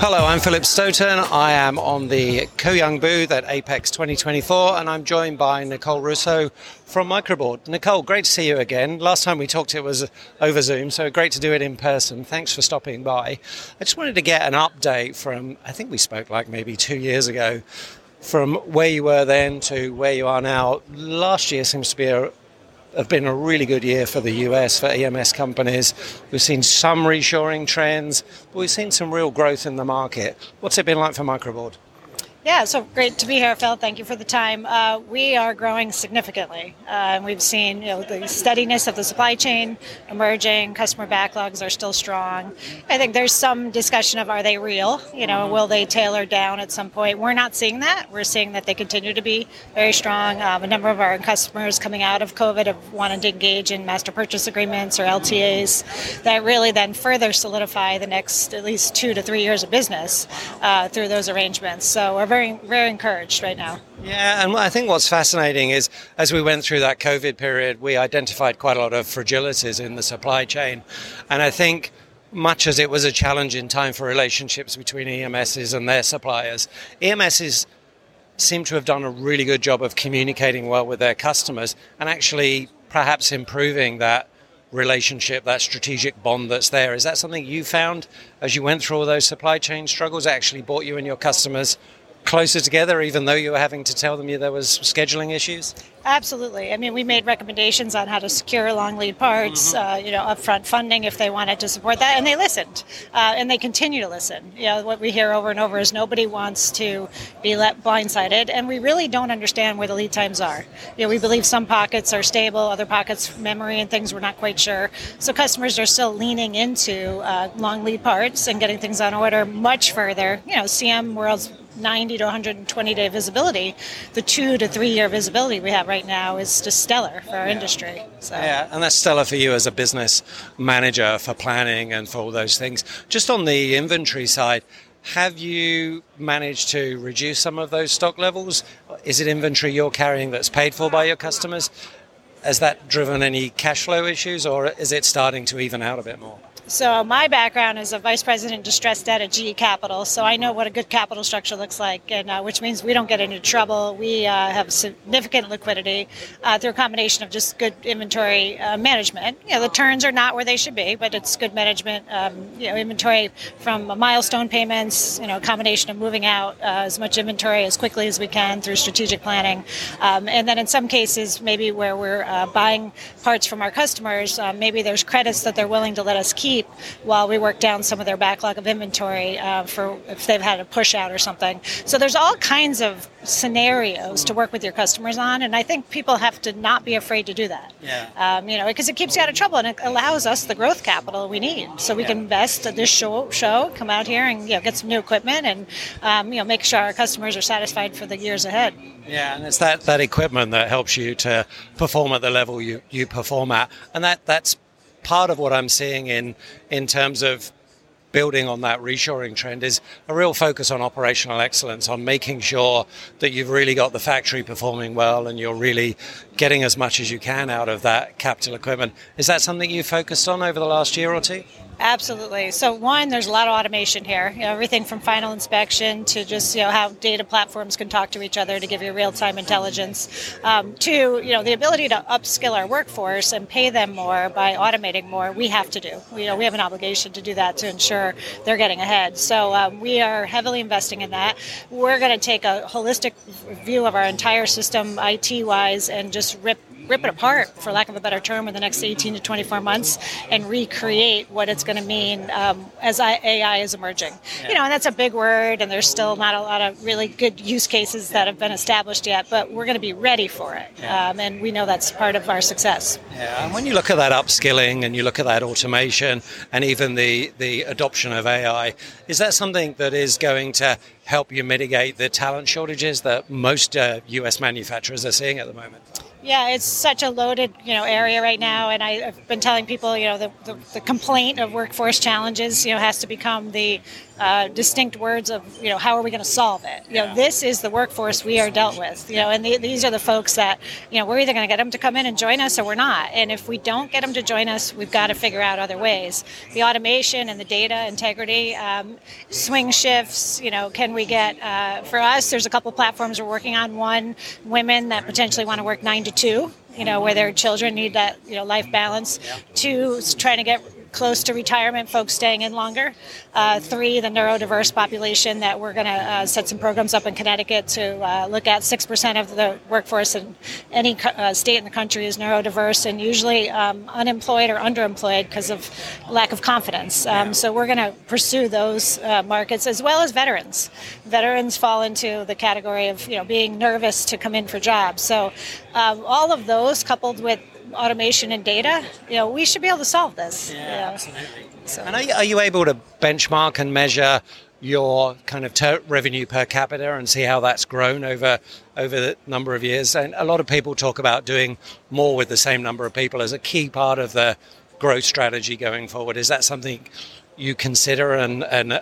Hello, I'm Philip Stoughton. I am on the Co-Young booth at Apex 2024, and I'm joined by Nicole Russo from Microboard. Nicole, great to see you again. Last time we talked, it was over Zoom, so great to do it in person. Thanks for stopping by. I just wanted to get an update from, I think we spoke like maybe 2 years ago, from where you were then to where you are now. Last year seems to be have been a really good year for the US, for EMS companies. We've seen some reshoring trends, but we've seen some real growth in the market. What's it been like for Microboard? Yeah, so great to be here, Phil. Thank you for the time. We are growing significantly. We've seen the steadiness of the supply chain emerging. Customer backlogs are still strong. I think there's some discussion of, are they real? Will they tailor down at some point? We're not seeing that. We're seeing that they continue to be very strong. A number of our customers coming out of COVID have wanted to engage in master purchase agreements or LTAs that really then further solidify the next at least 2 to 3 years of business through those arrangements. So we're very, very encouraged right now. Yeah, and I think what's fascinating is as we went through that COVID period, we identified quite a lot of fragilities in the supply chain. And I think much as it was a challenging time for relationships between EMSs and their suppliers, EMSs seem to have done a really good job of communicating well with their customers and actually perhaps improving that relationship, that strategic bond that's there. Is that something you found as you went through all those supply chain struggles, actually brought you and your customers closer together, even though you were having to tell them there was scheduling issues? Absolutely. I mean, we made recommendations on how to secure long lead parts, upfront funding if they wanted to support that, and they listened, and they continue to listen. What we hear over and over is nobody wants to be blindsided, and we really don't understand where the lead times are. We believe some pockets are stable, other pockets, memory and things, we're not quite sure. So customers are still leaning into long lead parts and getting things on order much further. CM World's 90 to 120 day visibility, the 2 to 3 year visibility we have right now is just stellar for our industry. So. Yeah, and that's stellar for you as a business manager for planning and for all those things. Just on the inventory side, have you managed to reduce some of those stock levels? Is it inventory you're carrying that's paid for by your customers? Has that driven any cash flow issues, or is it starting to even out a bit more? So my background is a vice president distressed debt at GE Capital, so I know what a good capital structure looks like, and which means we don't get into trouble. We have significant liquidity through a combination of just good inventory management. The turns are not where they should be, but it's good management. Inventory from milestone payments, a combination of moving out as much inventory as quickly as we can through strategic planning. And then in some cases, maybe where we're buying parts from our customers, maybe there's credits that they're willing to let us keep while we work down some of their backlog of inventory for if they've had a push out or something. So there's all kinds of scenarios to work with your customers on, and I think people have to not be afraid to do that. Yeah. Because it keeps you out of trouble and it allows us the growth capital we need, so we can invest at this show, come out here and get some new equipment and make sure our customers are satisfied for the years ahead. Yeah, and it's that equipment that helps you to perform at the level you perform at, and that's part of what I'm seeing in terms of building on that reshoring trend is a real focus on operational excellence, on making sure that you've really got the factory performing well and you're really getting as much as you can out of that capital equipment. Is that something you focused on over the last year or two? Absolutely. So one, there's a lot of automation here. Everything from final inspection to just how data platforms can talk to each other to give you real-time intelligence. Two, the ability to upskill our workforce and pay them more by automating more. We have to do. We have an obligation to do that to ensure they're getting ahead. So we are heavily investing in that. We're going to take a holistic view of our entire system, IT-wise, and just rip it apart, for lack of a better term, in the next 18 to 24 months and recreate what it's going to mean as AI is emerging. And that's a big word, and there's still not a lot of really good use cases that have been established yet, but we're going to be ready for it, and we know that's part of our success. Yeah, and when you look at that upskilling and you look at that automation and even the adoption of AI, is that something that is going to help you mitigate the talent shortages that most US manufacturers are seeing at the moment? Yeah, it's such a loaded, area right now, and I've been telling people, the complaint of workforce challenges, has to become the distinct words of, how are we going to solve it? This is the workforce we are dealt with, and these are the folks that, we're either going to get them to come in and join us or we're not. And if we don't get them to join us, we've got to figure out other ways. The automation and the data integrity, swing shifts, can we get, for us, there's a couple platforms we're working on. One, women that potentially want to work 9 to 2, where their children need that, life balance. 2, trying to get close to retirement, folks staying in longer. 3, the neurodiverse population that we're going to set some programs up in Connecticut to look at. 6% of the workforce in any state in the country is neurodiverse and usually unemployed or underemployed because of lack of confidence. So we're going to pursue those markets as well as veterans. Veterans fall into the category of being nervous to come in for jobs. So all of those coupled with automation and data, we should be able to solve this. Absolutely. So. And are you able to benchmark and measure your kind of revenue per capita and see how that's grown over the number of years? And a lot of people talk about doing more with the same number of people as a key part of the growth strategy going forward. Is that something you consider and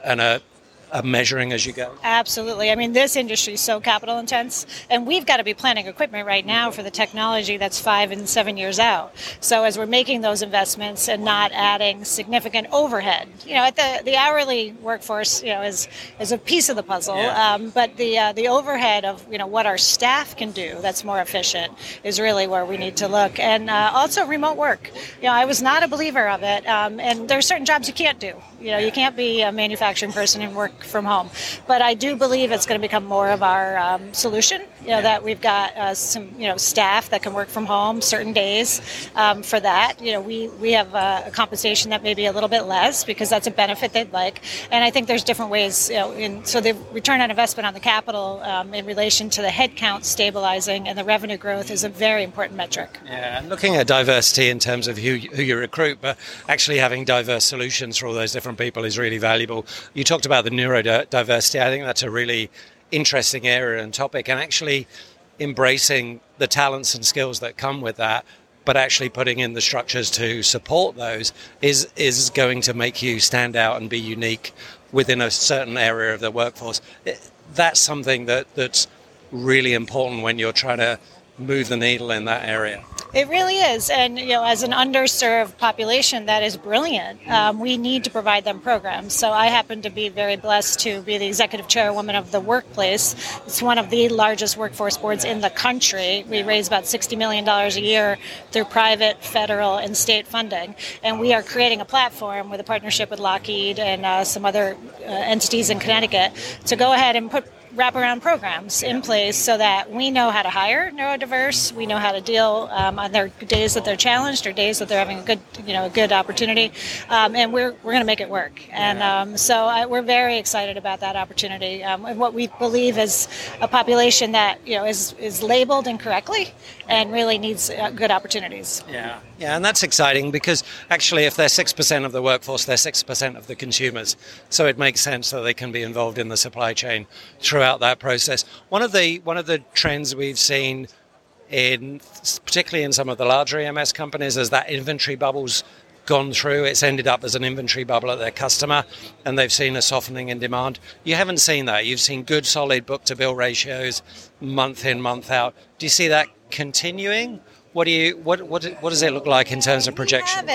measuring as you go? Absolutely. I mean, this industry is so capital intense, and we've got to be planning equipment right now for the technology that's 5 and 7 years out. So as we're making those investments and not adding significant overhead, at the hourly workforce, is a piece of the puzzle. But the overhead of what our staff can do that's more efficient is really where we need to look. And also remote work. I was not a believer of it, and there are certain jobs you can't do. You can't be a manufacturing person and work from home. But I do believe it's going to become more of our solution, that we've got some, staff that can work from home certain days for that. We have a compensation that may be a little bit less because that's a benefit they'd like. And I think there's different ways, so the return on investment on the capital in relation to the headcount stabilizing and the revenue growth is a very important metric. Yeah, and looking at diversity in terms of who you recruit, but actually having diverse solutions for all those different people is really valuable. You talked about the neurodiversity. I think that's a really interesting area and topic, and actually embracing the talents and skills that come with that, but actually putting in the structures to support those is going to make you stand out and be unique within a certain area of the workforce. That's something that's really important when you're trying to move the needle in that area. It really is. And, as an underserved population that is brilliant, we need to provide them programs. So I happen to be very blessed to be the executive chairwoman of The Workplace. It's one of the largest workforce boards in the country. We raise about $60 million a year through private, federal, and state funding. And we are creating a platform with a partnership with Lockheed and some other entities in Connecticut to go ahead and put wraparound programs in place so that we know how to hire neurodiverse, we know how to deal on their days that they're challenged or days that they're having a good opportunity, and we're going to make it work. And so we're very excited about that opportunity. And what we believe is a population that is labeled incorrectly and really needs good opportunities. Yeah, and that's exciting because actually, if they're 6% of the workforce, they're 6% of the consumers. So it makes sense that they can be involved in the supply chain throughout that process. One of the trends we've seen particularly in some of the larger EMS companies, is that inventory bubble's gone through. It's ended up as an inventory bubble at their customer, and they've seen a softening in demand. You haven't seen that. You've seen good, solid book-to-bill ratios, month in, month out. Do you see that continuing? What does it look like in terms of projection?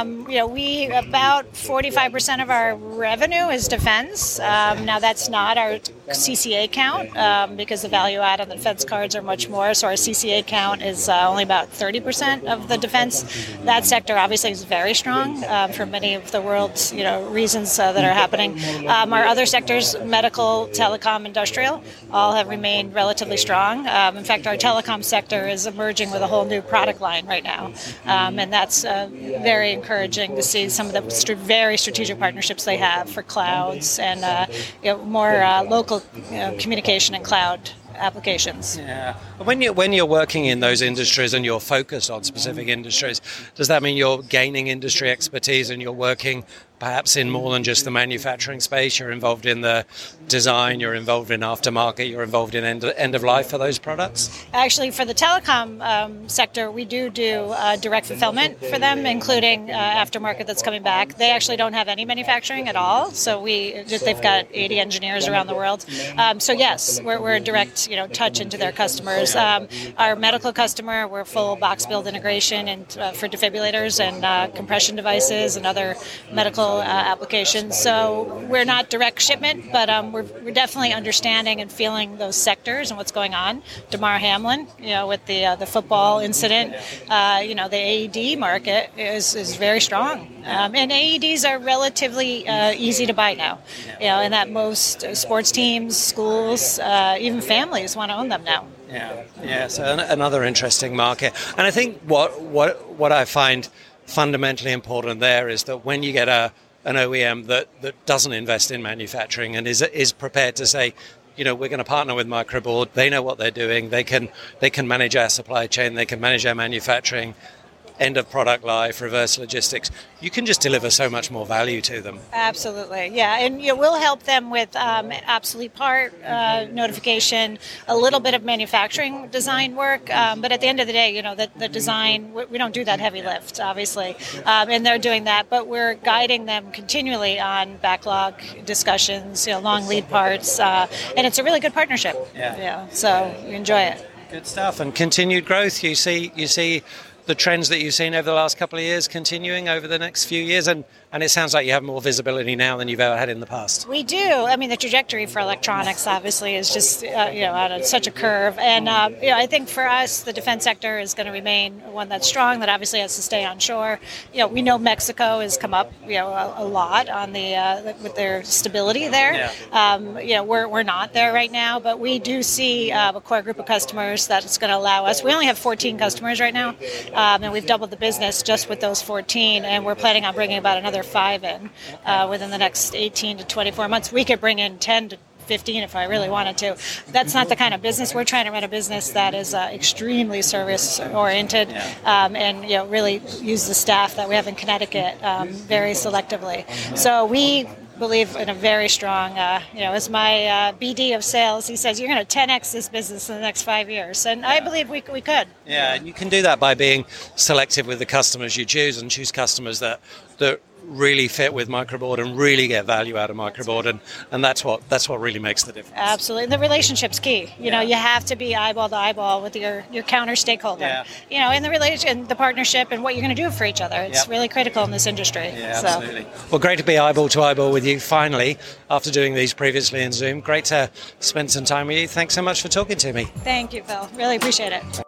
We about 45% of our revenue is defense. Now that's not our CCA count because the value add on the defense cards are much more. So our CCA count is only about 30% of the defense. That sector obviously is very strong for many of the world's reasons that are happening. Our other sectors, medical, telecom, industrial, all have remained relatively strong. In fact, our telecom sector is emerging with a whole new product line right now, and that's very encouraging to see some of the very strategic partnerships they have for clouds and more local communication and cloud applications. Yeah. When you're working in those industries and you're focused on specific industries, does that mean you're gaining industry expertise and you're working perhaps in more than just the manufacturing space. You're involved in the design, you're involved in aftermarket, you're involved in end of life for those products? Actually, for the telecom sector, we do direct fulfillment for them, including aftermarket that's coming back. They actually don't have any manufacturing at all, so they've got 80 engineers around the world. So yes, we're a direct touch into their customers. Our medical customer, we're full box build integration and for defibrillators and compression devices and other medical applications. So we're not direct shipment, but we're definitely understanding and feeling those sectors and what's going on. Damar Hamlin, with the football incident, the AED market is very strong, and AEDs are relatively easy to buy now. And that most sports teams, schools, even families want to own them now. Yeah. So another interesting market, and I think what I find fundamentally important there is that when you get an OEM that doesn't invest in manufacturing and is prepared to say, we're going to partner with Microboard. They know what they're doing. They can manage our supply chain. They can manage our manufacturing, end of product life, reverse logistics. You can just deliver so much more value to them. Absolutely, yeah. And we'll help them with obsolete part notification, a little bit of manufacturing design work. But at the end of the day, the design, we don't do that heavy lift, obviously. And they're doing that. But we're guiding them continually on backlog discussions, long lead parts. And it's a really good partnership. Yeah. So you enjoy it. Good stuff. And continued growth. You see the trends that you've seen over the last couple of years continuing over the next few years, and it sounds like you have more visibility now than you've ever had in the past. We do. I mean, the trajectory for electronics obviously is just on such a curve, and I think for us the defense sector is going to remain one that's strong, that obviously has to stay onshore. We know Mexico has come up a lot on the with their stability there. We're not there right now, but we do see a core group of customers that's going to allow us. We only have 14 customers right now. And we've doubled the business just with those 14, and we're planning on bringing about another 5 in within the next 18 to 24 months. We could bring in 10 to 15 if I really wanted to. That's not the kind of business. We're trying to run a business that is extremely service-oriented and really use the staff that we have in Connecticut very selectively. So we believe in a very strong, as my BD of sales, he says, you're going to 10x this business in the next 5 years. And I believe we could. Yeah, and you can do that by being selective with the customers you choose and choose customers that really fit with Microboard and really get value out of Microboard, and that's what really makes the difference. Absolutely. The relationship's key. You have to be eyeball to eyeball with your counter stakeholder. In the relation, the partnership, and what you're going to do for each other. It's really critical in this industry. Yeah, absolutely. Well, great to be eyeball to eyeball with you finally after doing these previously in Zoom. Great to spend some time with you. Thanks so much for talking to me. Thank you, Phil. Really appreciate it.